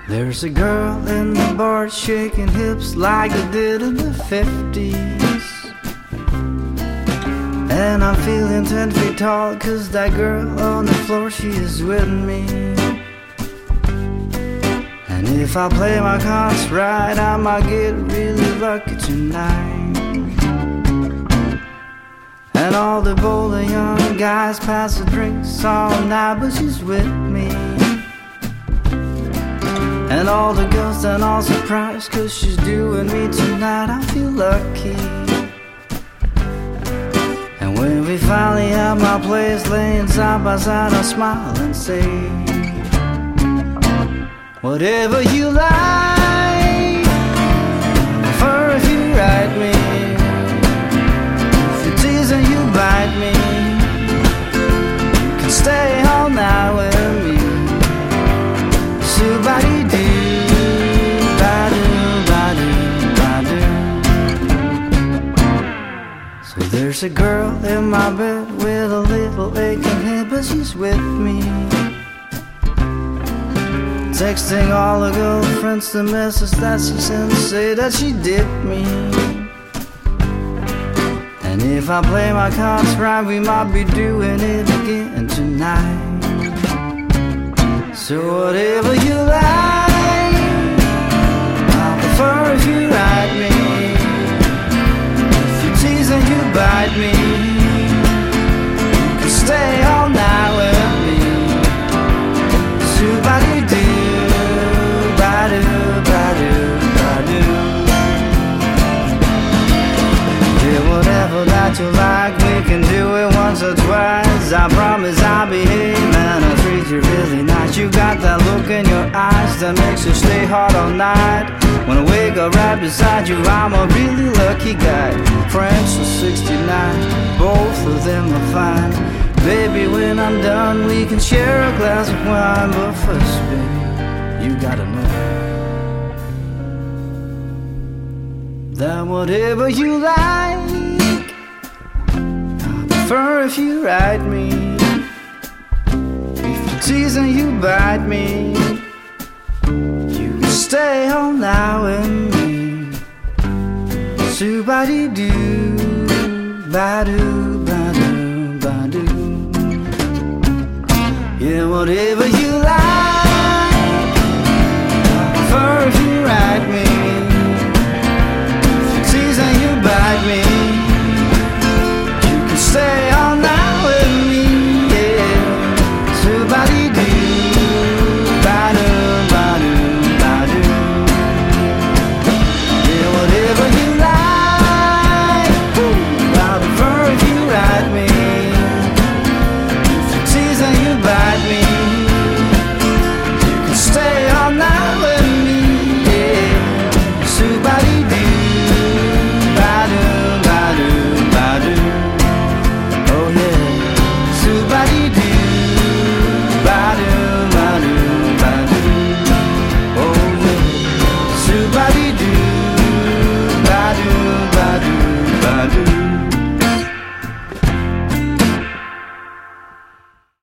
There's a girl in the bar shaking hips like they did in the 50s. And I'm feeling 10 feet tall, 'cause that girl on the floor, she is with me. And if I play my cards right, I might get really lucky tonight. And all the bolder young guys pass the drinks all night, but she's with me. And all the girls stand all surprised, 'cause she's doing me tonight. I feel lucky. And when we finally have my place laying side by side, I smile and say, whatever you like, for if you ride me, if you tease and you bite me, you can stay all night with me. Subadi-doo, ba-doo, ba-doo, ba-doo. So there's a girl in my bed with a little aching head, but she's with me. Texting all her girlfriends the message that she sent to say that she did me. And if I play my cards right, we might be doing it again tonight. So whatever you like, I prefer if you ride me, if you tease and you bite me, you can stay all night with me. Subadi-doo, ba-doo, ba-doo, ba-doo. Yeah, whatever that you like, we can do it once or twice. I promise I'll behave and I'll treat you really nice. You got that look in your eyes that makes you stay hard all night. When I wake up right beside you, I'm a really lucky guy. French is 69, both of them are fine. Baby, when I'm done, we can share a glass of wine. But first, baby, you gotta know that whatever you like, I prefer if you ride me, if you tease and you bite me, you can stay all night with me. Subadi-doo, ba-doo, ba-doo, ba-doo. Yeah, whatever you